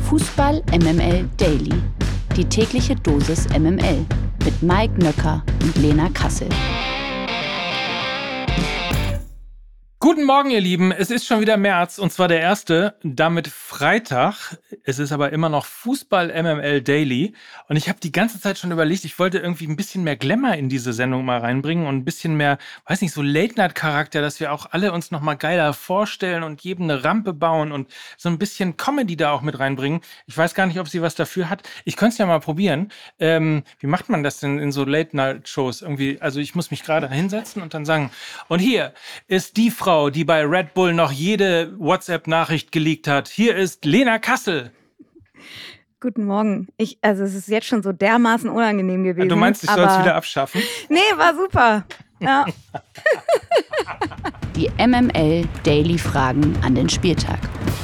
Fußball MML Daily. Die tägliche Dosis MML mit Mike Nöcker und Lena Kassel. Guten Morgen, ihr Lieben. Es ist schon wieder März und zwar der erste, damit Freitag. Es ist aber immer noch Fußball MML Daily und ich habe die ganze Zeit schon überlegt, ich wollte irgendwie ein bisschen mehr Glamour in diese Sendung mal reinbringen und ein bisschen mehr, weiß nicht, so Late-Night-Charakter, dass wir auch alle uns noch mal geiler vorstellen und jedem eine Rampe bauen und so ein bisschen Comedy da auch mit reinbringen. Ich weiß gar nicht, ob sie was dafür hat. Ich könnte es ja mal probieren. Wie macht man das denn in so Late-Night-Shows? Irgendwie, also ich muss mich gerade hinsetzen und dann sagen, und hier ist die Frau, die bei Red Bull noch jede WhatsApp-Nachricht geleakt hat. Hier ist Lena Kassel. Guten Morgen. Es ist jetzt schon so dermaßen unangenehm gewesen. Du meinst, ich soll es wieder abschaffen? Nee, war super. Ja. Die MML Daily Fragen an den Spieltag.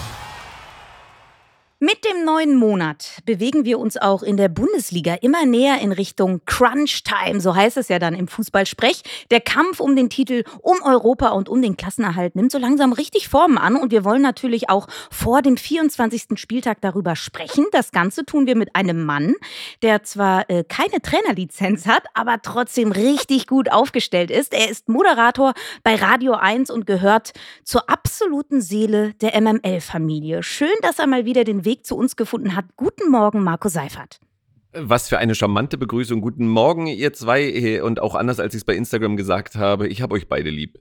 Mit dem neuen Monat bewegen wir uns auch in der Bundesliga immer näher in Richtung Crunch-Time, so heißt es ja dann im Fußballsprech. Der Kampf um den Titel, um Europa und um den Klassenerhalt nimmt so langsam richtig Formen an und wir wollen natürlich auch vor dem 24. Spieltag darüber sprechen. Das Ganze tun wir mit einem Mann, der zwar keine Trainerlizenz hat, aber trotzdem richtig gut aufgestellt ist. Er ist Moderator bei Radio 1 und gehört zur absoluten Seele der MML-Familie. Schön, dass er mal wieder den Weg zu uns gefunden hat. Guten Morgen, Marco Seifert. Was für eine charmante Begrüßung. Guten Morgen, ihr zwei. Und auch anders, als ich es bei Instagram gesagt habe, ich habe euch beide lieb.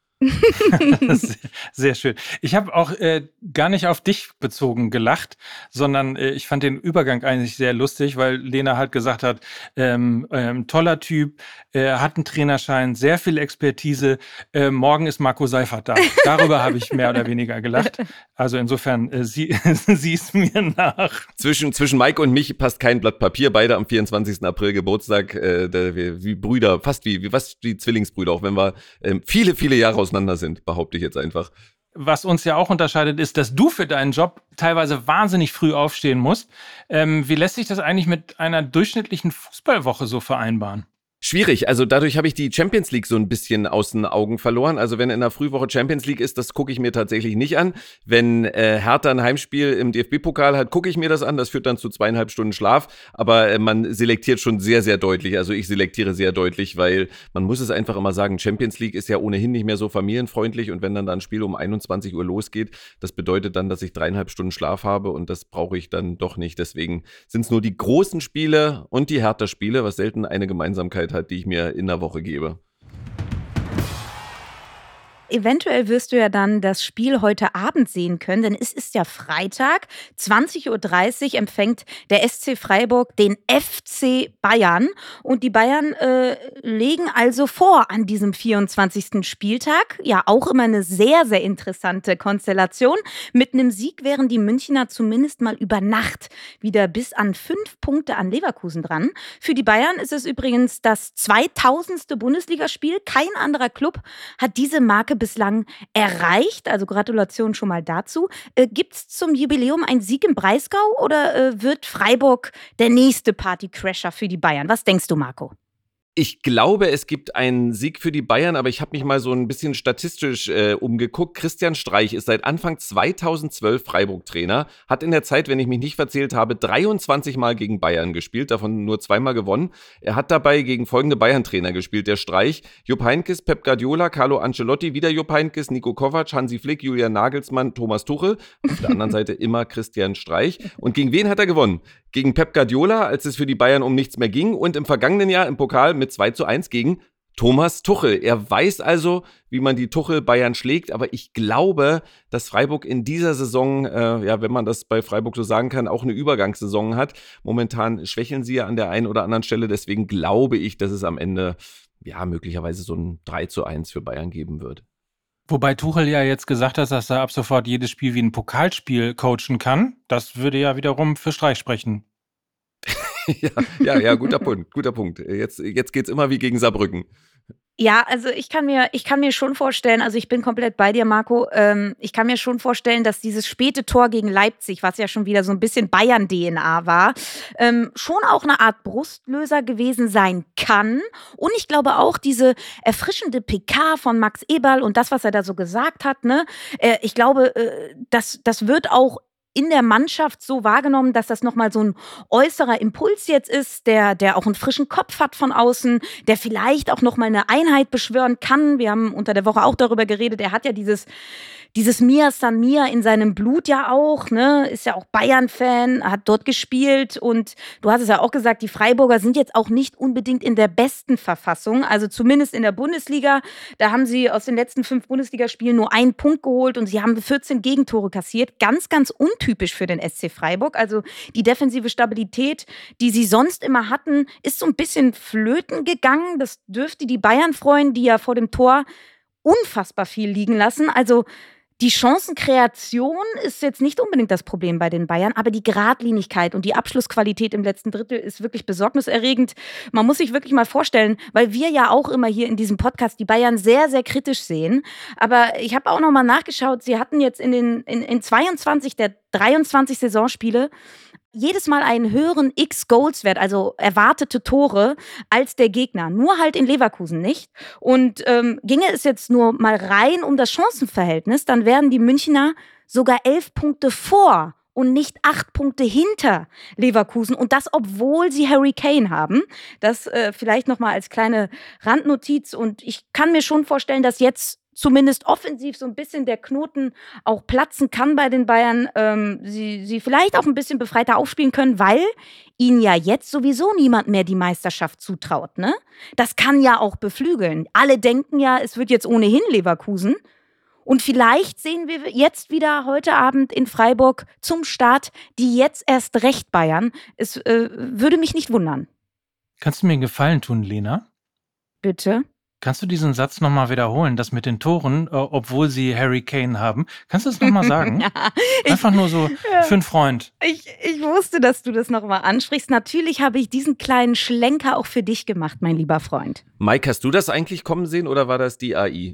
Sehr schön. Ich habe auch gar nicht auf dich bezogen gelacht, sondern ich fand den Übergang eigentlich sehr lustig, weil Lena halt gesagt hat, toller Typ, hat einen Trainerschein, sehr viel Expertise, morgen ist Marco Seifert da. Darüber habe ich mehr oder weniger gelacht. Also insofern, sieh es mir nach. Zwischen Mike und mich passt kein Blatt Papier, beide am 24. April Geburtstag, wie Brüder, fast wie Zwillingsbrüder, auch wenn wir viele, viele Jahre auseinander sind, behaupte ich jetzt einfach. Was uns ja auch unterscheidet, ist, dass du für deinen Job teilweise wahnsinnig früh aufstehen musst. Wie lässt sich das eigentlich mit einer durchschnittlichen Fußballwoche so vereinbaren? Schwierig, also dadurch habe ich die Champions League so ein bisschen aus den Augen verloren. Also wenn in der Frühwoche Champions League ist, das gucke ich mir tatsächlich nicht an. Wenn Hertha ein Heimspiel im DFB-Pokal hat, gucke ich mir das an. Das führt dann zu 2,5 Stunden Schlaf. Aber man selektiert schon sehr, sehr deutlich. Also ich selektiere sehr deutlich, weil man muss es einfach immer sagen, Champions League ist ja ohnehin nicht mehr so familienfreundlich. Und wenn dann da ein Spiel um 21 Uhr losgeht, das bedeutet dann, dass ich 3,5 Stunden Schlaf habe. Und das brauche ich dann doch nicht. Deswegen sind es nur die großen Spiele und die Hertha-Spiele, was selten eine Gemeinsamkeit hat, die ich mir in der Woche gebe. Eventuell wirst du ja dann das Spiel heute Abend sehen können, denn es ist ja Freitag, 20:30 Uhr empfängt der SC Freiburg den FC Bayern und die Bayern legen also vor an diesem 24. Spieltag. Ja, auch immer eine sehr, sehr interessante Konstellation. Mit einem Sieg wären die Münchner zumindest mal über Nacht wieder bis an 5 Punkte an Leverkusen dran. Für die Bayern ist es übrigens das 2000. Bundesligaspiel. Kein anderer Club hat diese Marke bislang erreicht, also Gratulation schon mal dazu. Gibt es zum Jubiläum einen Sieg im Breisgau oder wird Freiburg der nächste Partycrasher für die Bayern? Was denkst du, Marco? Ich glaube, es gibt einen Sieg für die Bayern, aber ich habe mich mal so ein bisschen statistisch umgeguckt. Christian Streich ist seit Anfang 2012 Freiburg-Trainer, hat in der Zeit, wenn ich mich nicht verzählt habe, 23 Mal gegen Bayern gespielt, davon nur 2-mal gewonnen. Er hat dabei gegen folgende Bayern-Trainer gespielt, der Streich: Jupp Heynckes, Pep Guardiola, Carlo Ancelotti, wieder Jupp Heynckes, Niko Kovac, Hansi Flick, Julian Nagelsmann, Thomas Tuchel. Auf der anderen Seite immer Christian Streich. Und gegen wen hat er gewonnen? Gegen Pep Guardiola, als es für die Bayern um nichts mehr ging, und im vergangenen Jahr im Pokal mit 2:1 gegen Thomas Tuchel. Er weiß also, wie man die Tuchel-Bayern schlägt, aber ich glaube, dass Freiburg in dieser Saison, wenn man das bei Freiburg so sagen kann, auch eine Übergangssaison hat. Momentan schwächeln sie ja an der einen oder anderen Stelle, deswegen glaube ich, dass es am Ende möglicherweise so ein 3:1 für Bayern geben wird. Wobei Tuchel ja jetzt gesagt hat, dass er ab sofort jedes Spiel wie ein Pokalspiel coachen kann. Das würde ja wiederum für Streich sprechen. Ja, guter Punkt. Jetzt geht's immer wie gegen Saarbrücken. Ja, also ich kann mir schon vorstellen, also ich bin komplett bei dir, Marco, ich kann mir schon vorstellen, dass dieses späte Tor gegen Leipzig, was ja schon wieder so ein bisschen Bayern-DNA war, schon auch eine Art Brustlöser gewesen sein kann. Und ich glaube auch diese erfrischende PK von Max Eberl und das, was er da so gesagt hat, ne, ich glaube, das wird auch in der Mannschaft so wahrgenommen, dass das nochmal so ein äußerer Impuls jetzt ist, der auch einen frischen Kopf hat von außen, der vielleicht auch nochmal eine Einheit beschwören kann. Wir haben unter der Woche auch darüber geredet, er hat ja dieses Mia San Mia in seinem Blut ja auch, ne? Ist ja auch Bayern-Fan, hat dort gespielt und du hast es ja auch gesagt, die Freiburger sind jetzt auch nicht unbedingt in der besten Verfassung, also zumindest in der Bundesliga. Da haben sie aus den letzten 5 Bundesligaspielen nur 1 Punkt geholt und sie haben 14 Gegentore kassiert. Ganz, ganz untypisch für den SC Freiburg. Also die defensive Stabilität, die sie sonst immer hatten, ist so ein bisschen flöten gegangen. Das dürfte die Bayern freuen, die ja vor dem Tor unfassbar viel liegen lassen. Also die Chancenkreation ist jetzt nicht unbedingt das Problem bei den Bayern, aber die Geradlinigkeit und die Abschlussqualität im letzten Drittel ist wirklich besorgniserregend. Man muss sich wirklich mal vorstellen, weil wir ja auch immer hier in diesem Podcast die Bayern sehr, sehr kritisch sehen. Aber ich habe auch noch mal nachgeschaut, sie hatten jetzt in 22 der 23 Saisonspiele jedes Mal einen höheren X-Goals-Wert, also erwartete Tore, als der Gegner. Nur halt in Leverkusen nicht. Und ginge es jetzt nur mal rein um das Chancenverhältnis, dann wären die Münchner sogar 11 Punkte vor und nicht 8 Punkte hinter Leverkusen. Und das, obwohl sie Harry Kane haben. Das vielleicht nochmal als kleine Randnotiz. Und ich kann mir schon vorstellen, dass jetzt zumindest offensiv so ein bisschen der Knoten auch platzen kann bei den Bayern. Sie vielleicht auch ein bisschen befreiter aufspielen können, weil ihnen ja jetzt sowieso niemand mehr die Meisterschaft zutraut. Ne? Das kann ja auch beflügeln. Alle denken ja, es wird jetzt ohnehin Leverkusen. Und vielleicht sehen wir jetzt wieder heute Abend in Freiburg zum Start die jetzt erst recht Bayern. Es würde mich nicht wundern. Kannst du mir einen Gefallen tun, Lena? Bitte? Kannst du diesen Satz nochmal wiederholen, das mit den Toren, obwohl sie Harry Kane haben? Kannst du das nochmal sagen? Ja, Einfach nur so für einen Freund. Ich wusste, dass du das nochmal ansprichst. Natürlich habe ich diesen kleinen Schlenker auch für dich gemacht, mein lieber Freund. Mike, hast du das eigentlich kommen sehen oder war das die AI?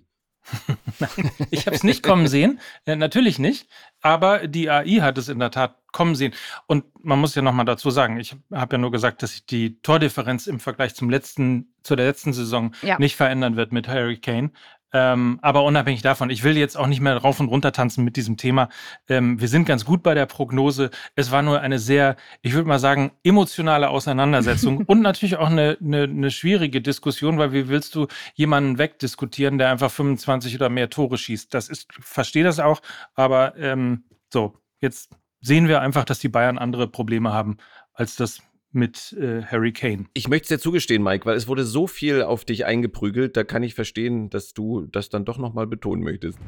Ich habe es nicht kommen sehen, natürlich nicht, aber die AI hat es in der Tat kommen sehen. Und man muss ja nochmal dazu sagen, ich habe ja nur gesagt, dass sich die Tordifferenz im Vergleich zur letzten Saison nicht verändern wird mit Harry Kane. Aber unabhängig davon, ich will jetzt auch nicht mehr rauf und runter tanzen mit diesem Thema. Wir sind ganz gut bei der Prognose. Es war nur eine sehr, ich würde mal sagen, emotionale Auseinandersetzung und natürlich auch eine schwierige Diskussion, weil wie willst du jemanden wegdiskutieren, der einfach 25 oder mehr Tore schießt? Verstehe das auch, aber jetzt sehen wir einfach, dass die Bayern andere Probleme haben als das mit Harry Kane. Ich möchte es dir zugestehen, Mike, weil es wurde so viel auf dich eingeprügelt, da kann ich verstehen, dass du das dann doch nochmal betonen möchtest.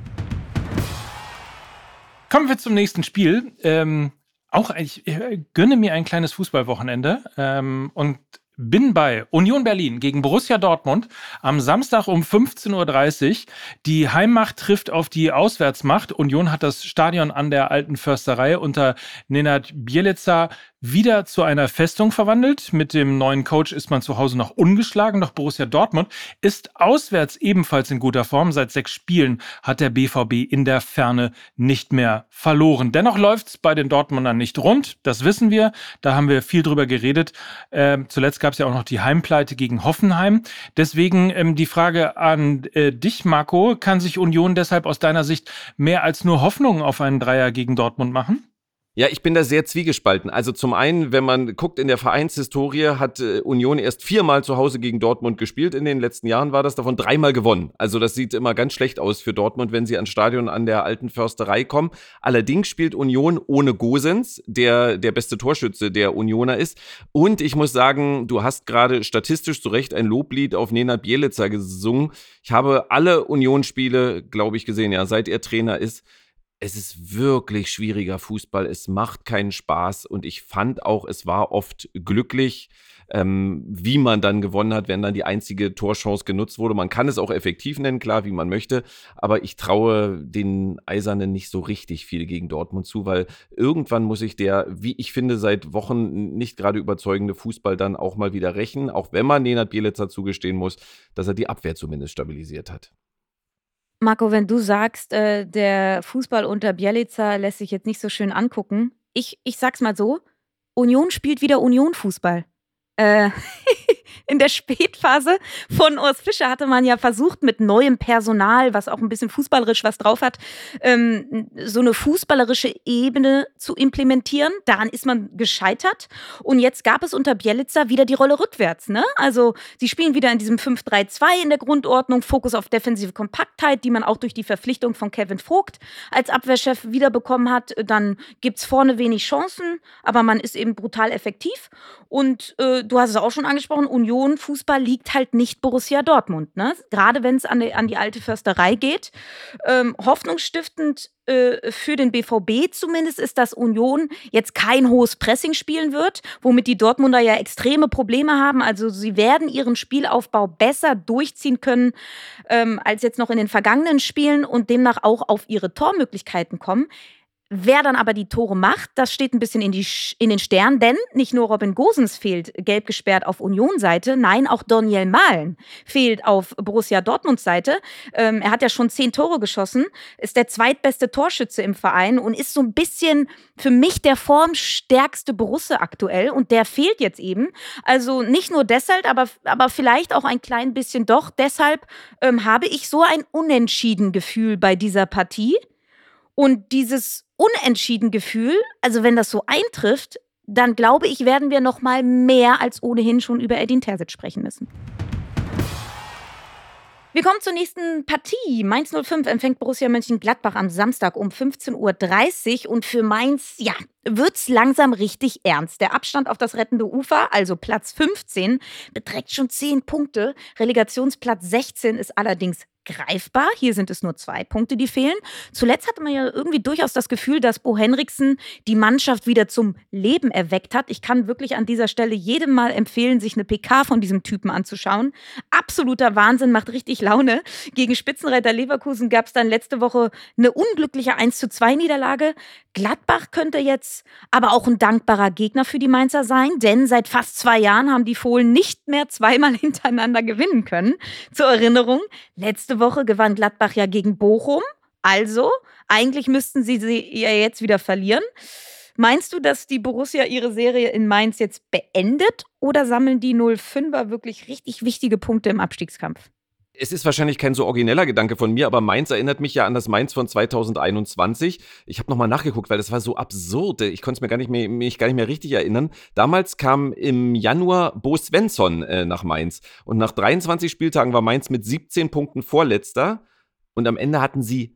Kommen wir zum nächsten Spiel. Ich gönne mir ein kleines Fußballwochenende und bin bei Union Berlin gegen Borussia Dortmund am Samstag um 15:30 Uhr. Die Heimmacht trifft auf die Auswärtsmacht. Union hat das Stadion an der Alten Försterei unter Nenad Bjelica wieder zu einer Festung verwandelt. Mit dem neuen Coach ist man zu Hause noch ungeschlagen. Doch Borussia Dortmund ist auswärts ebenfalls in guter Form. Seit 6 Spielen hat der BVB in der Ferne nicht mehr verloren. Dennoch läuft es bei den Dortmundern nicht rund. Das wissen wir. Da haben wir viel drüber geredet. Zuletzt gab es ja auch noch die Heimpleite gegen Hoffenheim. Deswegen die Frage an dich, Marco. Kann sich Union deshalb aus deiner Sicht mehr als nur Hoffnung auf einen Dreier gegen Dortmund machen? Ja, ich bin da sehr zwiegespalten. Also zum einen, wenn man guckt in der Vereinshistorie, hat Union erst 4-mal zu Hause gegen Dortmund gespielt. In den letzten Jahren war das, davon 3-mal gewonnen. Also das sieht immer ganz schlecht aus für Dortmund, wenn sie ans Stadion an der Alten Försterei kommen. Allerdings spielt Union ohne Gosens, der beste Torschütze der Unioner ist. Und ich muss sagen, du hast gerade statistisch zu Recht ein Loblied auf Nenad Bjelica gesungen. Ich habe alle Union-Spiele, glaube ich, gesehen, ja, seit er Trainer ist. Es ist wirklich schwieriger Fußball, es macht keinen Spaß und ich fand auch, es war oft glücklich, wie man dann gewonnen hat, wenn dann die einzige Torchance genutzt wurde. Man kann es auch effektiv nennen, klar, wie man möchte, aber ich traue den Eisernen nicht so richtig viel gegen Dortmund zu, weil irgendwann muss sich der, wie ich finde, seit Wochen nicht gerade überzeugende Fußball dann auch mal wieder rächen, auch wenn man Nenad Bjelica zugestehen muss, dass er die Abwehr zumindest stabilisiert hat. Marco, wenn du sagst, der Fußball unter Bjelica lässt sich jetzt nicht so schön angucken, ich sag's mal so, Union spielt wieder Union-Fußball. in der Spätphase von Urs Fischer hatte man ja versucht, mit neuem Personal, was auch ein bisschen fußballerisch was drauf hat, so eine fußballerische Ebene zu implementieren. Daran ist man gescheitert. Und jetzt gab es unter Bielica wieder die Rolle rückwärts. Ne? Also sie spielen wieder in diesem 5-3-2 in der Grundordnung, Fokus auf defensive Kompaktheit, die man auch durch die Verpflichtung von Kevin Vogt als Abwehrchef wiederbekommen hat. Dann gibt es vorne wenig Chancen, aber man ist eben brutal effektiv. Und du hast es auch schon angesprochen, Union Fußball liegt halt nicht Borussia Dortmund. Ne? Gerade wenn es an die alte Försterei geht. Hoffnungsstiftend für den BVB zumindest ist, dass Union jetzt kein hohes Pressing spielen wird, womit die Dortmunder ja extreme Probleme haben. Also sie werden ihren Spielaufbau besser durchziehen können als jetzt noch in den vergangenen Spielen und demnach auch auf ihre Tormöglichkeiten kommen. Wer dann aber die Tore macht, das steht ein bisschen in den Sternen, denn nicht nur Robin Gosens fehlt gelb gesperrt auf Union-Seite, nein, auch Daniel Mahlen fehlt auf Borussia Dortmund-Seite. Er hat ja schon 10 Tore geschossen, ist der zweitbeste Torschütze im Verein und ist so ein bisschen für mich der formstärkste Borusse aktuell und der fehlt jetzt eben. Also nicht nur deshalb, aber vielleicht auch ein klein bisschen doch. Deshalb habe ich so ein Unentschieden-Gefühl bei dieser Partie. Und dieses Unentschieden-Gefühl, also wenn das so eintrifft, dann glaube ich, werden wir noch mal mehr als ohnehin schon über Edin Terzic sprechen müssen. Wir kommen zur nächsten Partie. Mainz 05 empfängt Borussia Mönchengladbach am Samstag um 15:30 Uhr. Und für Mainz, ja, wird's langsam richtig ernst. Der Abstand auf das rettende Ufer, also Platz 15, beträgt schon 10 Punkte. Relegationsplatz 16 ist allerdings greifbar. Hier sind es nur 2 Punkte, die fehlen. Zuletzt hatte man ja irgendwie durchaus das Gefühl, dass Bo Henriksen die Mannschaft wieder zum Leben erweckt hat. Ich kann wirklich an dieser Stelle jedem mal empfehlen, sich eine PK von diesem Typen anzuschauen. Absoluter Wahnsinn, macht richtig Laune. Gegen Spitzenreiter Leverkusen gab es dann letzte Woche eine unglückliche 1:2-Niederlage. Gladbach könnte jetzt aber auch ein dankbarer Gegner für die Mainzer sein, denn seit fast 2 Jahren haben die Fohlen nicht mehr zweimal hintereinander gewinnen können. Zur Erinnerung, letzte Woche gewann Gladbach ja gegen Bochum. Also, eigentlich müssten sie ja jetzt wieder verlieren. Meinst du, dass die Borussia ihre Serie in Mainz jetzt beendet oder sammeln die 05er wirklich richtig wichtige Punkte im Abstiegskampf? Es ist wahrscheinlich kein so origineller Gedanke von mir, aber Mainz erinnert mich ja an das Mainz von 2021. Ich habe nochmal nachgeguckt, weil das war so absurd. Ich konnte mich gar nicht mehr richtig erinnern. Damals kam im Januar Bo Svensson nach Mainz. Und nach 23 Spieltagen war Mainz mit 17 Punkten Vorletzter. Und am Ende hatten sie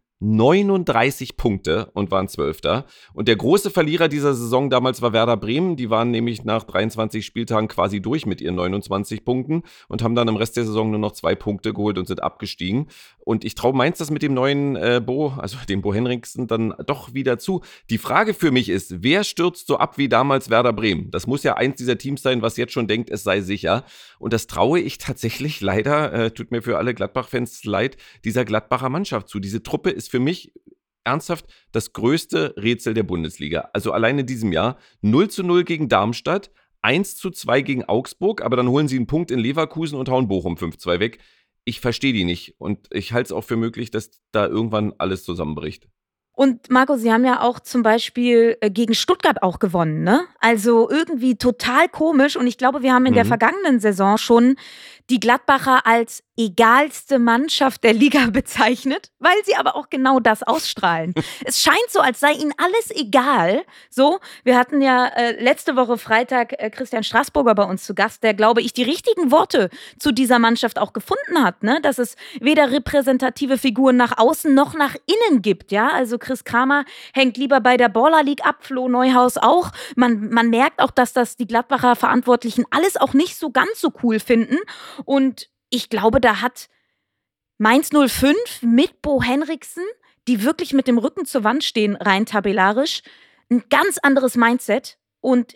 39 Punkte und waren 12. Und der große Verlierer dieser Saison damals war Werder Bremen. Die waren nämlich nach 23 Spieltagen quasi durch mit ihren 29 Punkten und haben dann im Rest der Saison nur noch 2 Punkte geholt und sind abgestiegen. Und ich traue Mainz das mit dem neuen dem Bo Henriksen, dann doch wieder zu. Die Frage für mich ist, wer stürzt so ab wie damals Werder Bremen? Das muss ja eins dieser Teams sein, was jetzt schon denkt, es sei sicher. Und das traue ich tatsächlich leider, tut mir für alle Gladbach-Fans leid, dieser Gladbacher Mannschaft zu. Diese Truppe ist für mich ernsthaft das größte Rätsel der Bundesliga. Also allein in diesem Jahr 0:0 gegen Darmstadt, 1:2 gegen Augsburg, aber dann holen sie einen Punkt in Leverkusen und hauen Bochum 5:2 weg. Ich verstehe die nicht und ich halte es auch für möglich, dass da irgendwann alles zusammenbricht. Und Marco, Sie haben ja auch zum Beispiel gegen Stuttgart auch gewonnen, ne? Also irgendwie total komisch und ich glaube, wir haben in der vergangenen Saison schon die Gladbacher als egalste Mannschaft der Liga bezeichnet, weil sie aber auch genau das ausstrahlen. Es scheint so, als sei ihnen alles egal. So, wir hatten ja letzte Woche Freitag Christian Straßburger bei uns zu Gast, der, glaube ich, die richtigen Worte zu dieser Mannschaft auch gefunden hat, ne? Dass es weder repräsentative Figuren nach außen noch nach innen gibt, ja? Also Chris Kramer hängt lieber bei der Baller League ab, Flo Neuhaus auch. Man merkt auch, dass das die Gladbacher Verantwortlichen alles auch nicht so ganz so cool finden. Und ich glaube, da hat Mainz 05 mit Bo Henriksen, die wirklich mit dem Rücken zur Wand stehen, rein tabellarisch, ein ganz anderes Mindset. Und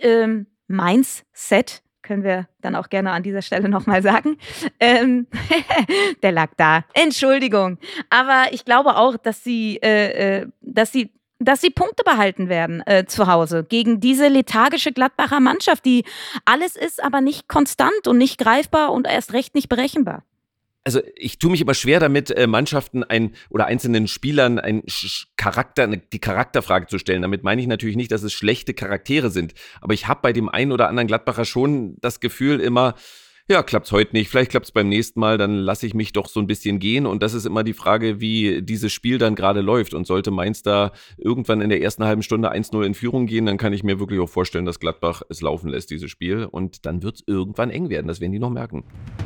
Mindset können wir dann auch gerne an dieser Stelle nochmal sagen. Der lag da. Entschuldigung. Aber ich glaube auch, dass sie Punkte behalten werden zu Hause gegen diese lethargische Gladbacher Mannschaft, die alles ist, aber nicht konstant und nicht greifbar und erst recht nicht berechenbar. Also ich tue mich immer schwer damit, Mannschaften oder einzelnen Spielern die Charakterfrage zu stellen. Damit meine ich natürlich nicht, dass es schlechte Charaktere sind. Aber ich habe bei dem einen oder anderen Gladbacher schon das Gefühl immer, ja, klappt's heute nicht, vielleicht klappt's beim nächsten Mal, dann lasse ich mich doch so ein bisschen gehen. Und das ist immer die Frage, wie dieses Spiel dann gerade läuft. Und sollte Mainz da irgendwann in der ersten halben Stunde 1-0 in Führung gehen, dann kann ich mir wirklich auch vorstellen, dass Gladbach es laufen lässt, dieses Spiel. Und dann wird's irgendwann eng werden, das werden die noch merken.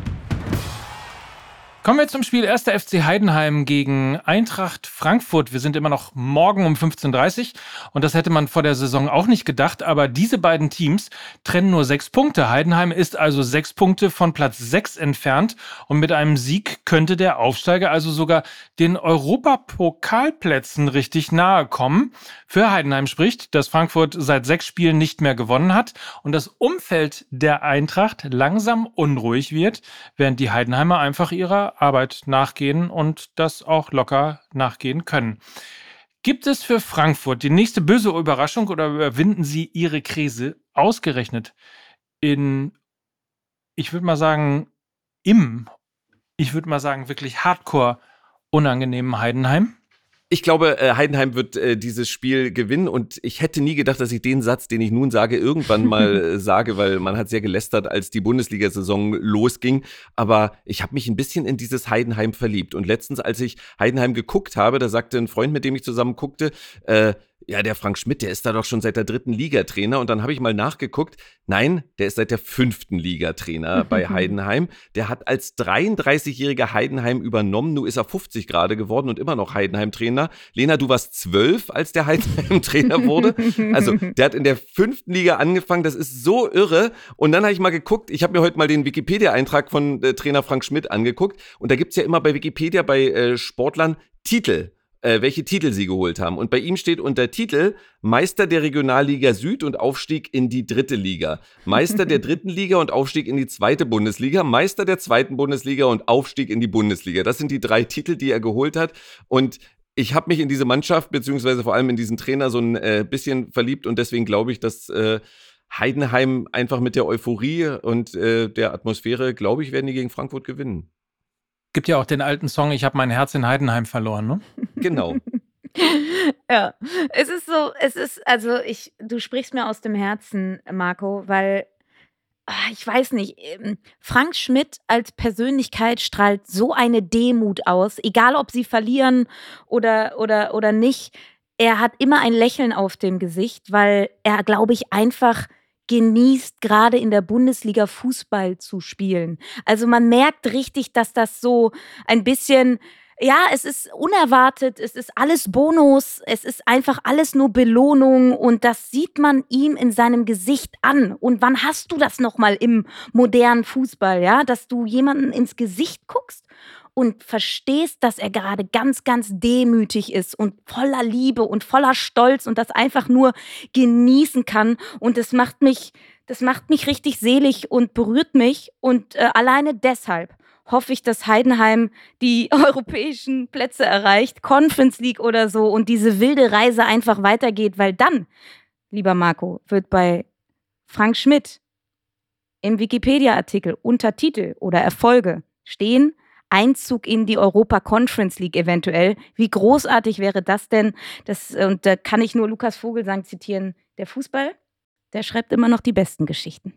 Kommen wir zum Spiel 1. FC Heidenheim gegen Eintracht Frankfurt. Wir sind immer noch morgen um 15:30 Uhr und das hätte man vor der Saison auch nicht gedacht, aber diese beiden Teams trennen nur 6 Punkte. Heidenheim ist also 6 Punkte von Platz 6 entfernt und mit einem Sieg könnte der Aufsteiger also sogar den Europapokalplätzen richtig nahe kommen. Für Heidenheim spricht, dass Frankfurt seit 6 Spielen nicht mehr gewonnen hat und das Umfeld der Eintracht langsam unruhig wird, während die Heidenheimer einfach ihrer Arbeit nachgehen und das auch locker nachgehen können. Gibt es für Frankfurt die nächste böse Überraschung oder überwinden sie ihre Krise ausgerechnet in, ich würde mal sagen, wirklich hardcore unangenehmen Heidenheim? Ich glaube, Heidenheim wird dieses Spiel gewinnen und ich hätte nie gedacht, dass ich den Satz, den ich nun sage, irgendwann mal sage, weil man hat sehr gelästert, als die Bundesliga-Saison losging. Aber ich habe mich ein bisschen in dieses Heidenheim verliebt. Und letztens, als ich Heidenheim geguckt habe, da sagte ein Freund, mit dem ich zusammen guckte, ja, der Frank Schmidt, der ist da doch schon seit der 3. Liga Trainer. Und dann habe ich mal nachgeguckt. Nein, der ist seit der 5. Liga Trainer bei Heidenheim. Der hat als 33-jähriger Heidenheim übernommen. Nun ist er 50 gerade geworden und immer noch Heidenheim-Trainer. Lena, du warst 12, als der Heidenheim-Trainer wurde. Also, der hat in der 5. Liga angefangen. Das ist so irre. Und dann habe ich mal geguckt. Ich habe mir heute mal den Wikipedia-Eintrag von Trainer Frank Schmidt angeguckt. Und da gibt's ja immer bei Wikipedia, bei Sportlern, Titel. Welche Titel sie geholt haben. Und bei ihm steht unter Titel Meister der Regionalliga Süd und Aufstieg in die 3. Liga. Meister der 3. Liga und Aufstieg in die 2. Bundesliga. Meister der 2. Bundesliga und Aufstieg in die Bundesliga. Das sind die 3 Titel, die er geholt hat. Und ich habe mich in diese Mannschaft, beziehungsweise vor allem in diesen Trainer so ein bisschen verliebt. Und deswegen glaube ich, dass Heidenheim einfach mit der Euphorie und der Atmosphäre, glaube ich, werden die gegen Frankfurt gewinnen. Gibt ja auch den alten Song, ich habe mein Herz in Heidenheim verloren, ne? Genau. Ja, du sprichst mir aus dem Herzen, Marco, weil, ich weiß nicht, Frank Schmidt als Persönlichkeit strahlt so eine Demut aus, egal ob sie verlieren oder nicht. Er hat immer ein Lächeln auf dem Gesicht, weil er, glaube ich, einfach genießt, gerade in der Bundesliga Fußball zu spielen. Also man merkt richtig, dass das so ein bisschen, ja, es ist unerwartet, es ist alles Bonus, es ist einfach alles nur Belohnung und das sieht man ihm in seinem Gesicht an. Und wann hast du das nochmal im modernen Fußball, ja, dass du jemanden ins Gesicht guckst und verstehst, dass er gerade ganz, ganz demütig ist und voller Liebe und voller Stolz und das einfach nur genießen kann. Und das macht mich richtig selig und berührt mich. Und alleine deshalb hoffe ich, dass Heidenheim die europäischen Plätze erreicht, Conference League oder so, und diese wilde Reise einfach weitergeht, weil dann, lieber Marco, wird bei Frank Schmidt im Wikipedia-Artikel unter Titel oder Erfolge stehen: Einzug in die Europa Conference League eventuell. Wie großartig wäre das denn? Und da kann ich nur Lukas Vogelsang zitieren. Der Fußball, der schreibt immer noch die besten Geschichten.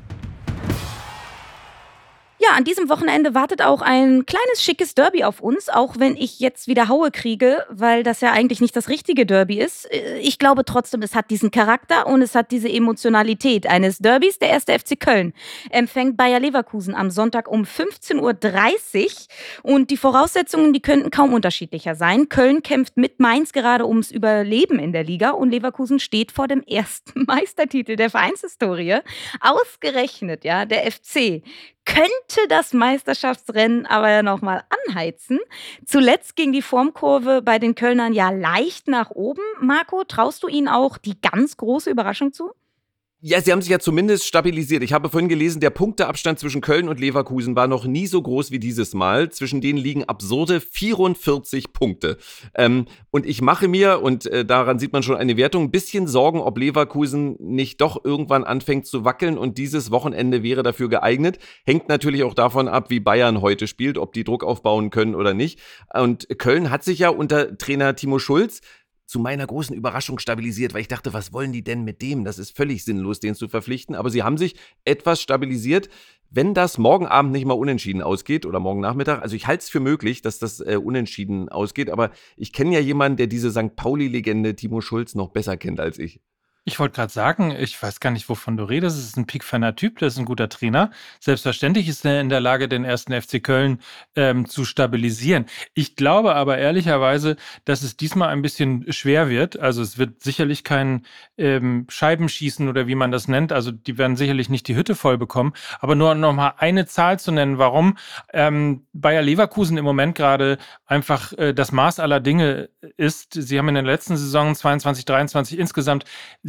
Ja, an diesem Wochenende wartet auch ein kleines, schickes Derby auf uns, auch wenn ich jetzt wieder Haue kriege, weil das ja eigentlich nicht das richtige Derby ist. Ich glaube trotzdem, es hat diesen Charakter und es hat diese Emotionalität eines Derbys. Der 1. FC Köln empfängt Bayer Leverkusen am Sonntag um 15:30 Uhr und die Voraussetzungen, die könnten kaum unterschiedlicher sein. Köln kämpft mit Mainz gerade ums Überleben in der Liga und Leverkusen steht vor dem ersten Meistertitel der Vereinshistorie. Ausgerechnet, ja, der FC könnte das Meisterschaftsrennen aber ja nochmal anheizen. Zuletzt ging die Formkurve bei den Kölnern ja leicht nach oben. Marco, traust du ihnen auch die ganz große Überraschung zu? Ja, sie haben sich ja zumindest stabilisiert. Ich habe vorhin gelesen, der Punkteabstand zwischen Köln und Leverkusen war noch nie so groß wie dieses Mal. Zwischen denen liegen absurde 44 Punkte. Und ich mache mir, und daran sieht man schon eine Wertung, ein bisschen Sorgen, ob Leverkusen nicht doch irgendwann anfängt zu wackeln. Und dieses Wochenende wäre dafür geeignet. Hängt natürlich auch davon ab, wie Bayern heute spielt, ob die Druck aufbauen können oder nicht. Und Köln hat sich ja unter Trainer Timo Schulz zu meiner großen Überraschung stabilisiert, weil ich dachte, was wollen die denn mit dem? Das ist völlig sinnlos, den zu verpflichten. Aber sie haben sich etwas stabilisiert. Wenn das morgen Abend nicht mal unentschieden ausgeht oder morgen Nachmittag, also ich halte es für möglich, dass das unentschieden ausgeht, aber ich kenne ja jemanden, der diese St. Pauli-Legende Timo Schulz noch besser kennt als ich. Ich wollte gerade sagen, ich weiß gar nicht, wovon du redest. Es ist ein piekfeiner Typ, der ist ein guter Trainer. Selbstverständlich ist er in der Lage, den ersten FC Köln zu stabilisieren. Ich glaube aber ehrlicherweise, dass es diesmal ein bisschen schwer wird. Also es wird sicherlich kein Scheibenschießen oder wie man das nennt. Also die werden sicherlich nicht die Hütte voll bekommen. Aber nur noch mal eine Zahl zu nennen, warum Bayer Leverkusen im Moment gerade einfach das Maß aller Dinge ist. Sie haben in der letzten Saison 22, 23 insgesamt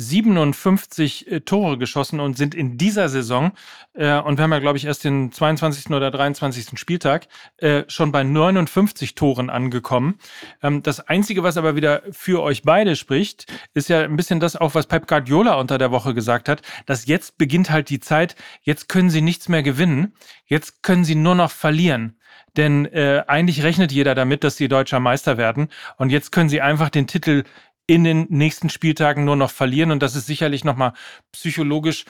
57 Tore geschossen und sind in dieser Saison, und wir haben ja, glaube ich, erst den 22. oder 23. Spieltag, schon bei 59 Toren angekommen. Das Einzige, was aber wieder für euch beide spricht, ist ja ein bisschen das auch, was Pep Guardiola unter der Woche gesagt hat, dass jetzt beginnt halt die Zeit, jetzt können sie nichts mehr gewinnen, jetzt können sie nur noch verlieren. Denn eigentlich rechnet jeder damit, dass sie deutscher Meister werden und jetzt können sie einfach den Titel in den nächsten Spieltagen nur noch verlieren. Und das ist sicherlich nochmal psychologisch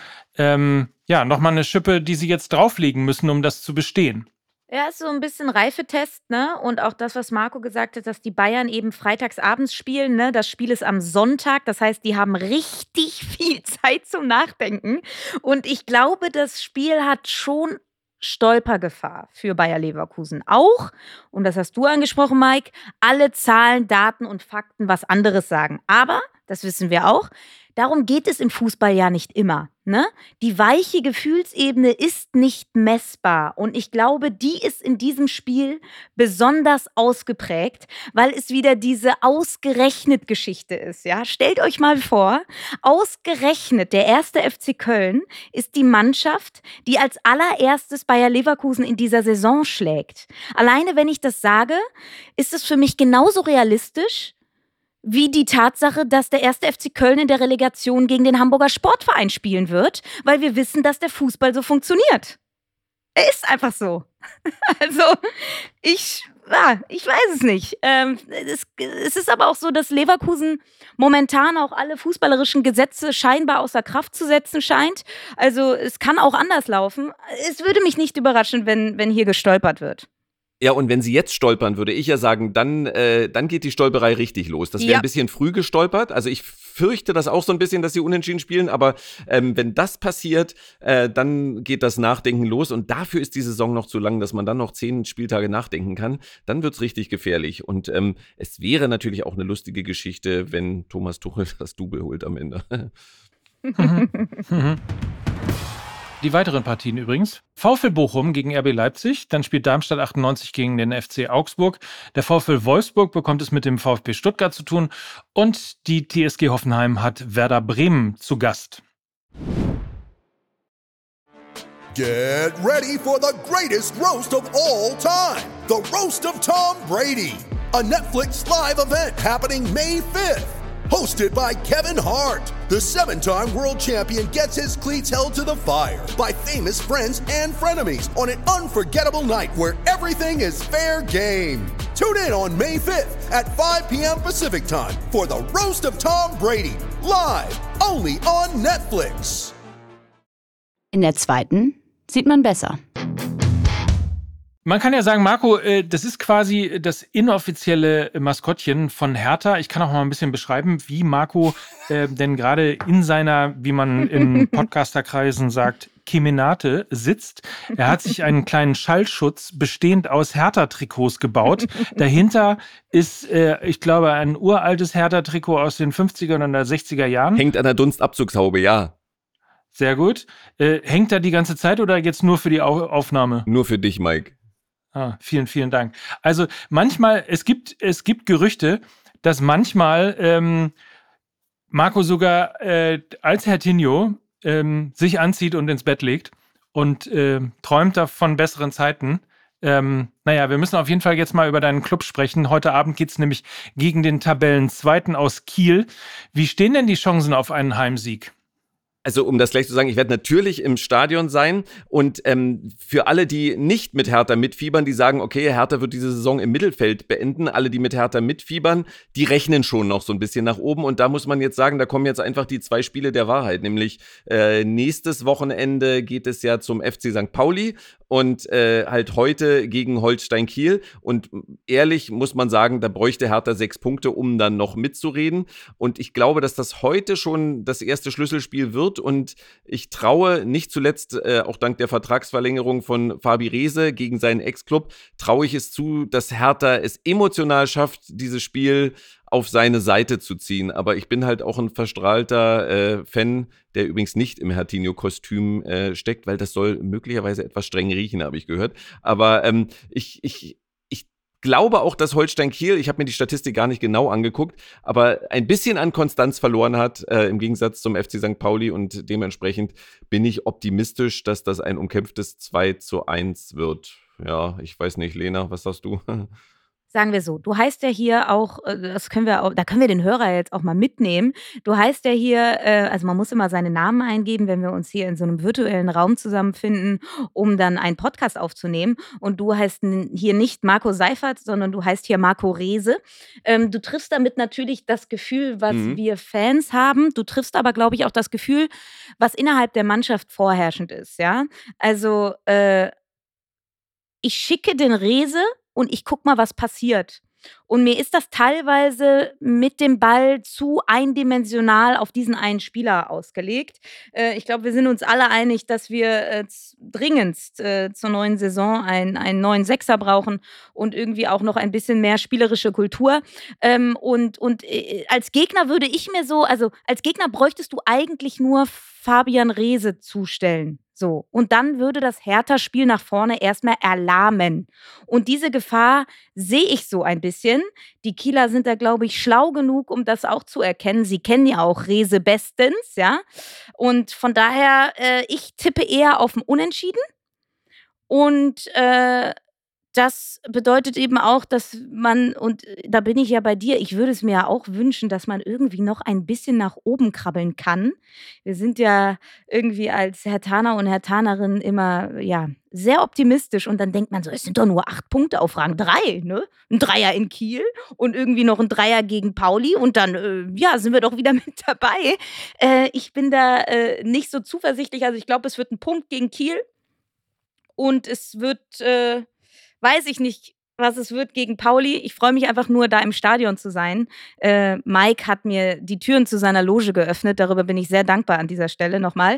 nochmal eine Schippe, die sie jetzt drauflegen müssen, um das zu bestehen. Ja, ist so ein bisschen Reifetest, ne? Und auch das, was Marco gesagt hat, dass die Bayern eben freitags abends spielen, ne? Das Spiel ist am Sonntag, das heißt, die haben richtig viel Zeit zum Nachdenken. Und ich glaube, das Spiel hat schon Stolpergefahr für Bayer Leverkusen. Auch, und das hast du angesprochen, Mike, alle Zahlen, Daten und Fakten was anderes sagen. Aber, das wissen wir auch, darum geht es im Fußball ja nicht immer. Ne? Die weiche Gefühlsebene ist nicht messbar. Und ich glaube, die ist in diesem Spiel besonders ausgeprägt, weil es wieder diese ausgerechnet Geschichte ist. Ja? Stellt euch mal vor, ausgerechnet der erste FC Köln ist die Mannschaft, die als allererstes Bayer Leverkusen in dieser Saison schlägt. Alleine, wenn ich das sage, ist es für mich genauso realistisch wie die Tatsache, dass der erste FC Köln in der Relegation gegen den Hamburger Sportverein spielen wird, weil wir wissen, dass der Fußball so funktioniert. Er ist einfach so. Also, ich weiß es nicht. Es ist aber auch so, dass Leverkusen momentan auch alle fußballerischen Gesetze scheinbar außer Kraft zu setzen scheint. Also, es kann auch anders laufen. Es würde mich nicht überraschen, wenn hier gestolpert wird. Ja, und wenn sie jetzt stolpern, würde ich ja sagen, dann geht die Stolperei richtig los. Das wäre ein bisschen früh gestolpert. Also ich fürchte das auch so ein bisschen, dass sie unentschieden spielen. Aber wenn das passiert, dann geht das Nachdenken los. Und dafür ist die Saison noch zu lang, dass man dann noch 10 Spieltage nachdenken kann. Dann wird's richtig gefährlich. Und es wäre natürlich auch eine lustige Geschichte, wenn Thomas Tuchel das Double holt am Ende. Die weiteren Partien übrigens. VfL Bochum gegen RB Leipzig, dann spielt Darmstadt 98 gegen den FC Augsburg. Der VfL Wolfsburg bekommt es mit dem VfB Stuttgart zu tun und die TSG Hoffenheim hat Werder Bremen zu Gast. Get ready for the greatest roast of all time. The Roast of Tom Brady. A Netflix live event happening May 5th. Hosted by Kevin Hart, the 7-time world champion gets his cleats held to the fire by famous friends and frenemies on an unforgettable night where everything is fair game. Tune in on May 5th at 5 p.m. Pacific time for the Roast of Tom Brady, live only on Netflix. In der zweiten sieht man besser. Man kann ja sagen, Marco, das ist quasi das inoffizielle Maskottchen von Hertha. Ich kann auch mal ein bisschen beschreiben, wie Marco denn gerade in seiner, wie man in Podcasterkreisen sagt, Kemenate sitzt. Er hat sich einen kleinen Schallschutz bestehend aus Hertha-Trikots gebaut. Dahinter ist, ich glaube, ein uraltes Hertha-Trikot aus den 50er oder 60er Jahren. Hängt an der Dunstabzugshaube, ja. Sehr gut. Hängt da die ganze Zeit oder jetzt nur für die Aufnahme? Nur für dich, Mike. Ah, vielen, vielen Dank. Also manchmal, es gibt Gerüchte, dass manchmal Marco sogar als Hertinho sich anzieht und ins Bett legt und träumt da von besseren Zeiten. Wir müssen auf jeden Fall jetzt mal über deinen Club sprechen. Heute Abend geht's nämlich gegen den Tabellenzweiten aus Kiel. Wie stehen denn die Chancen auf einen Heimsieg? Also um das gleich zu sagen, ich werde natürlich im Stadion sein und für alle, die nicht mit Hertha mitfiebern, die sagen, okay, Hertha wird diese Saison im Mittelfeld beenden, alle, die mit Hertha mitfiebern, die rechnen schon noch so ein bisschen nach oben und da muss man jetzt sagen, da kommen jetzt einfach die 2 Spiele der Wahrheit, nämlich nächstes Wochenende geht es ja zum FC St. Pauli und halt heute gegen Holstein Kiel und ehrlich muss man sagen, da bräuchte Hertha 6 Punkte, um dann noch mitzureden und ich glaube, dass das heute schon das erste Schlüsselspiel wird und ich traue nicht zuletzt, auch dank der Vertragsverlängerung von Fabi Rehse gegen seinen Ex-Club, traue ich es zu, dass Hertha es emotional schafft, dieses Spiel auf seine Seite zu ziehen. Aber ich bin halt auch ein verstrahlter Fan, der übrigens nicht im Hertinho-Kostüm steckt, weil das soll möglicherweise etwas streng riechen, habe ich gehört. Aber ich glaube auch, dass Holstein Kiel, ich habe mir die Statistik gar nicht genau angeguckt, aber ein bisschen an Konstanz verloren hat, im Gegensatz zum FC St. Pauli und dementsprechend bin ich optimistisch, dass das ein umkämpftes 2:1 wird. Ja, ich weiß nicht, Lena, was sagst du? Sagen wir so, du heißt ja hier auch, da können wir den Hörer jetzt auch mal mitnehmen. Du heißt ja hier, also man muss immer seine Namen eingeben, wenn wir uns hier in so einem virtuellen Raum zusammenfinden, um dann einen Podcast aufzunehmen. Und du heißt hier nicht Marco Seifert, sondern du heißt hier Marco Rehse. Du triffst damit natürlich das Gefühl, was wir Fans haben. Du triffst aber, glaube ich, auch das Gefühl, was innerhalb der Mannschaft vorherrschend ist. Ja? Also ich schicke den Rehse und ich guck mal, was passiert. Und mir ist das teilweise mit dem Ball zu eindimensional auf diesen einen Spieler ausgelegt. Ich glaube, wir sind uns alle einig, dass wir dringendst zur neuen Saison einen neuen Sechser brauchen und irgendwie auch noch ein bisschen mehr spielerische Kultur. Und als Gegner würde ich mir als Gegner bräuchtest du eigentlich nur Fabian Rehse zustellen. So. Und dann würde das Hertha-Spiel nach vorne erstmal erlahmen. Und diese Gefahr sehe ich so ein bisschen. Die Kieler sind da, glaube ich, schlau genug, um das auch zu erkennen. Sie kennen ja auch Rehse bestens, ja. Und von daher, ich tippe eher auf ein Unentschieden. Und das bedeutet eben auch, dass man, und da bin ich ja bei dir, ich würde es mir ja auch wünschen, dass man irgendwie noch ein bisschen nach oben krabbeln kann. Wir sind ja irgendwie als Herthaner und Herthanerinnen immer ja, sehr optimistisch und dann denkt man so, es sind doch nur 8 Punkte auf Rang 3, ne? Ein Dreier in Kiel und irgendwie noch ein Dreier gegen Pauli und dann sind wir doch wieder mit dabei. Ich bin da nicht so zuversichtlich, also ich glaube, es wird ein Punkt gegen Kiel und es wird weiß ich nicht, was es wird gegen Pauli. Ich freue mich einfach nur, da im Stadion zu sein. Mike hat mir die Türen zu seiner Loge geöffnet. Darüber bin ich sehr dankbar an dieser Stelle nochmal.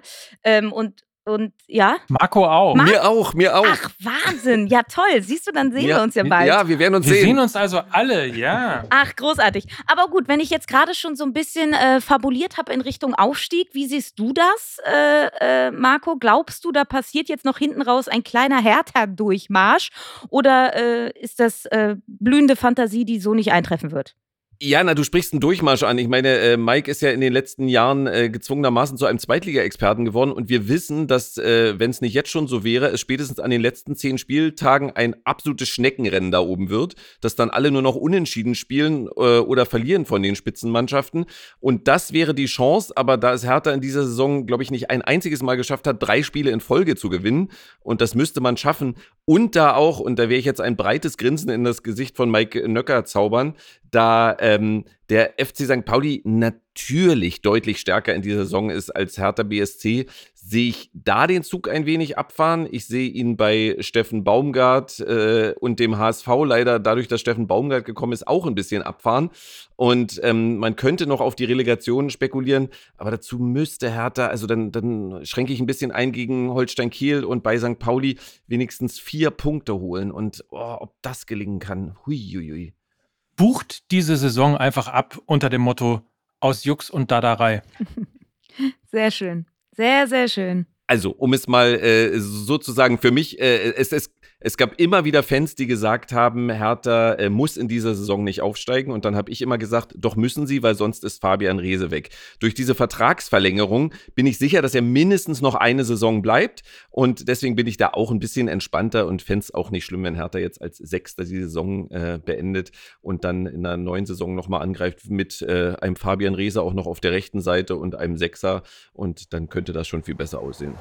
Und ja. Marco auch. Mir auch. Ach, Wahnsinn. Ja, toll. Siehst du, dann sehen wir uns ja bald. Ja, wir werden uns Wir sehen. sehen uns also alle, ja. Ach, großartig. Aber gut, wenn ich jetzt gerade schon so ein bisschen fabuliert habe in Richtung Aufstieg, wie siehst du das, Marco? Glaubst du, da passiert jetzt noch hinten raus ein kleiner Hertha-Durchmarsch? Oder ist das blühende Fantasie, die so nicht eintreffen wird? Ja, du sprichst einen Durchmarsch an. Ich meine, Mike ist ja in den letzten Jahren gezwungenermaßen zu einem Zweitliga-Experten geworden und wir wissen, dass, wenn es nicht jetzt schon so wäre, es spätestens an den letzten 10 Spieltagen ein absolutes Schneckenrennen da oben wird, dass dann alle nur noch unentschieden spielen oder verlieren von den Spitzenmannschaften und das wäre die Chance, aber da es Hertha in dieser Saison, glaube ich, nicht ein einziges Mal geschafft hat, 3 Spiele in Folge zu gewinnen und das müsste man schaffen und da auch, und da werde ich jetzt ein breites Grinsen in das Gesicht von Mike Nöcker zaubern, da der FC St. Pauli natürlich deutlich stärker in dieser Saison ist als Hertha BSC, sehe ich da den Zug ein wenig abfahren. Ich sehe ihn bei Steffen Baumgart und dem HSV leider, dadurch, dass Steffen Baumgart gekommen ist, auch ein bisschen abfahren. Und man könnte noch auf die Relegation spekulieren, aber dazu müsste Hertha, also dann schränke ich ein bisschen ein gegen Holstein Kiel und bei St. Pauli wenigstens 4 Punkte holen. Und ob das gelingen kann, huiuiui. Bucht diese Saison einfach ab unter dem Motto aus Jux und Daderei. Sehr schön. Sehr, sehr schön. Also, um es mal sozusagen für mich, es Es gab immer wieder Fans, die gesagt haben, Hertha muss in dieser Saison nicht aufsteigen. Und dann habe ich immer gesagt, doch müssen sie, weil sonst ist Fabian Reese weg. Durch diese Vertragsverlängerung bin ich sicher, dass er mindestens noch eine Saison bleibt. Und deswegen bin ich da auch ein bisschen entspannter und fände es auch nicht schlimm, wenn Hertha jetzt als Sechster die Saison beendet und dann in der neuen Saison nochmal angreift mit einem Fabian Reese auch noch auf der rechten Seite und einem Sechser. Und dann könnte das schon viel besser aussehen.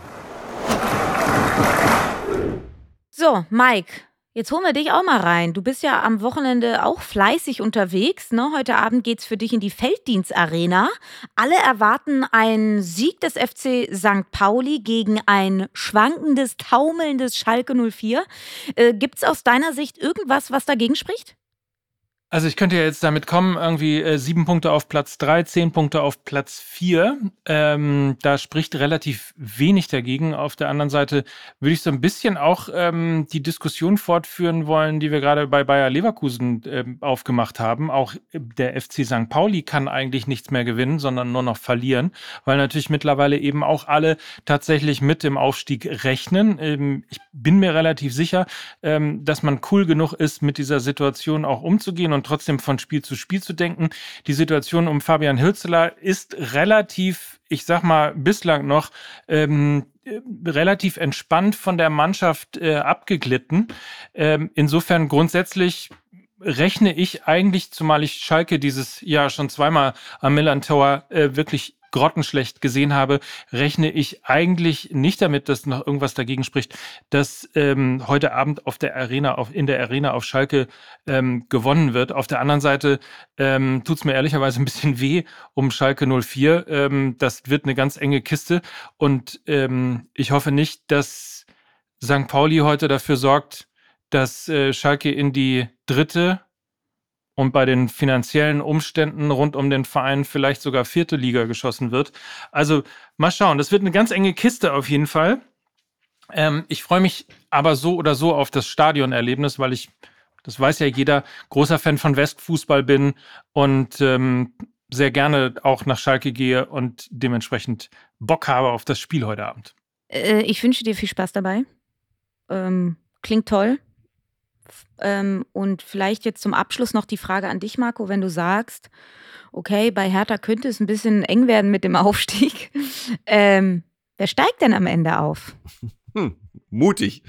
So, Mike, jetzt holen wir dich auch mal rein. Du bist ja am Wochenende auch fleißig unterwegs, ne? Heute Abend geht's für dich in die Felddienstarena. Alle erwarten einen Sieg des FC St. Pauli gegen ein schwankendes, taumelndes Schalke 04. Gibt's aus deiner Sicht irgendwas, was dagegen spricht? Also ich könnte ja jetzt damit kommen, irgendwie 7 Punkte auf Platz 3, 10 Punkte auf Platz 4. Da spricht relativ wenig dagegen. Auf der anderen Seite würde ich so ein bisschen auch die Diskussion fortführen wollen, die wir gerade bei Bayer Leverkusen aufgemacht haben. Auch der FC St. Pauli kann eigentlich nichts mehr gewinnen, sondern nur noch verlieren, weil natürlich mittlerweile eben auch alle tatsächlich mit dem Aufstieg rechnen. Ich bin mir relativ sicher, dass man cool genug ist, mit dieser Situation auch umzugehen und trotzdem von Spiel zu Spiel zu denken. Die Situation um Fabian Hürzeler ist relativ, ich sag mal, bislang noch relativ entspannt von der Mannschaft abgeglitten. Insofern grundsätzlich rechne ich eigentlich, zumal ich Schalke dieses Jahr schon zweimal am Millern-Tor wirklich grottenschlecht gesehen habe, rechne ich eigentlich nicht damit, dass noch irgendwas dagegen spricht, dass heute Abend in der Arena auf Schalke gewonnen wird. Auf der anderen Seite tut es mir ehrlicherweise ein bisschen weh um Schalke 04. Das wird eine ganz enge Kiste und ich hoffe nicht, dass St. Pauli heute dafür sorgt, dass Schalke in die dritte und bei den finanziellen Umständen rund um den Verein vielleicht sogar 4. Liga geschossen wird. Also mal schauen, das wird eine ganz enge Kiste auf jeden Fall. Ich freue mich aber so oder so auf das Stadionerlebnis, weil ich, das weiß ja jeder, großer Fan von Westfußball bin und sehr gerne auch nach Schalke gehe und dementsprechend Bock habe auf das Spiel heute Abend. Ich wünsche dir viel Spaß dabei. Klingt toll. Und vielleicht jetzt zum Abschluss noch die Frage an dich, Marco, wenn du sagst, okay, bei Hertha könnte es ein bisschen eng werden mit dem Aufstieg. Wer steigt denn am Ende auf? Mutig.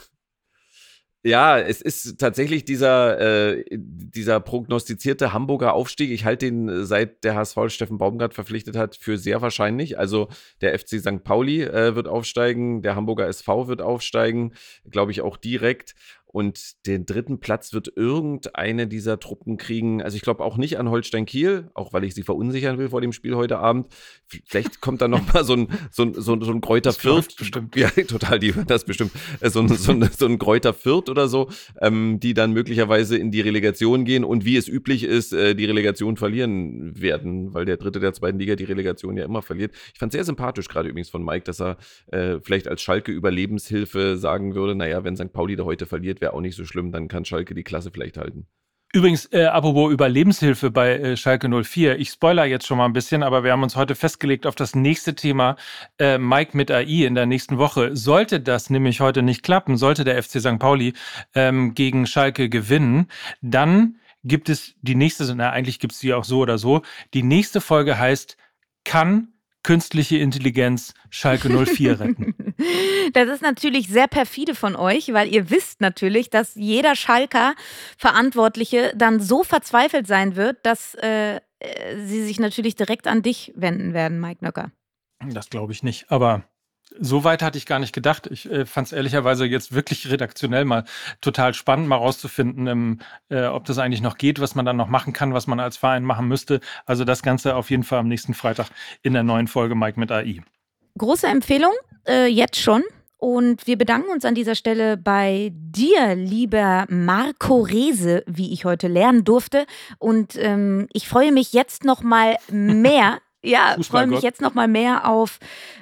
Ja, es ist tatsächlich dieser prognostizierte Hamburger Aufstieg. Ich halte den, seit der HSV Steffen Baumgart verpflichtet hat, für sehr wahrscheinlich. Also der FC St. Pauli wird aufsteigen, der Hamburger SV wird aufsteigen, glaube ich auch direkt. Und den 3. Platz wird irgendeine dieser Truppen kriegen. Also ich glaube auch nicht an Holstein Kiel, auch weil ich sie verunsichern will vor dem Spiel heute Abend. Vielleicht kommt da noch mal so ein Kräuter Fürth. Bestimmt. Ja, total, die hören das bestimmt. So ein Kräuter Fürth oder so, die dann möglicherweise in die Relegation gehen und wie es üblich ist, die Relegation verlieren werden, weil der Dritte der 2. Liga die Relegation ja immer verliert. Ich fand sehr sympathisch gerade übrigens von Mike, dass er vielleicht als Schalke Überlebenshilfe sagen würde, naja, wenn St. Pauli da heute verliert, wäre auch nicht so schlimm, dann kann Schalke die Klasse vielleicht halten. Übrigens, apropos Überlebenshilfe bei Schalke 04, ich spoiler jetzt schon mal ein bisschen, aber wir haben uns heute festgelegt auf das nächste Thema, Mike mit AI in der nächsten Woche. Sollte das nämlich heute nicht klappen, sollte der FC St. Pauli gegen Schalke gewinnen, dann gibt es die nächste, eigentlich gibt es die auch so oder so, die nächste Folge heißt, kann künstliche Intelligenz Schalke 04 retten? Das ist natürlich sehr perfide von euch, weil ihr wisst natürlich, dass jeder Schalker Verantwortliche dann so verzweifelt sein wird, dass sie sich natürlich direkt an dich wenden werden, Mike Nöcker. Das glaube ich nicht, aber so weit hatte ich gar nicht gedacht. Ich fand es ehrlicherweise jetzt wirklich redaktionell mal total spannend, mal rauszufinden, ob das eigentlich noch geht, was man dann noch machen kann, was man als Verein machen müsste. Also das Ganze auf jeden Fall am nächsten Freitag in der neuen Folge Mike mit AI. Große Empfehlung, jetzt schon. Und wir bedanken uns an dieser Stelle bei dir, lieber Marco Reese, wie ich heute lernen durfte. Und ich freue mich jetzt noch mal mehr. Ja, freue mich jetzt noch mal mehr auf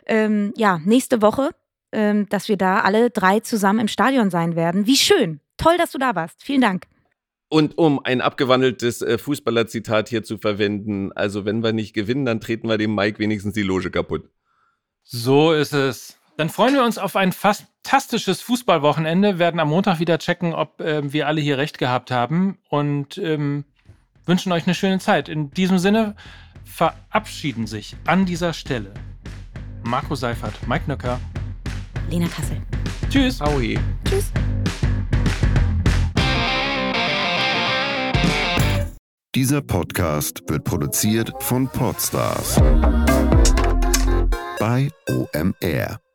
nächste Woche, dass wir da alle 3 zusammen im Stadion sein werden. Wie schön. Toll, dass du da warst. Vielen Dank. Und um ein abgewandeltes Fußballer-Zitat hier zu verwenden, also wenn wir nicht gewinnen, dann treten wir dem Mike wenigstens die Loge kaputt. So ist es. Dann freuen wir uns auf ein fast fantastisches Fußballwochenende, werden am Montag wieder checken, ob wir alle hier recht gehabt haben und wünschen euch eine schöne Zeit. In diesem Sinne verabschieden sich an dieser Stelle Marco Seifert, Mike Nöcker, Lena Kassel. Tschüss. Aui. Tschüss. Dieser Podcast wird produziert von Podstars bei OMR.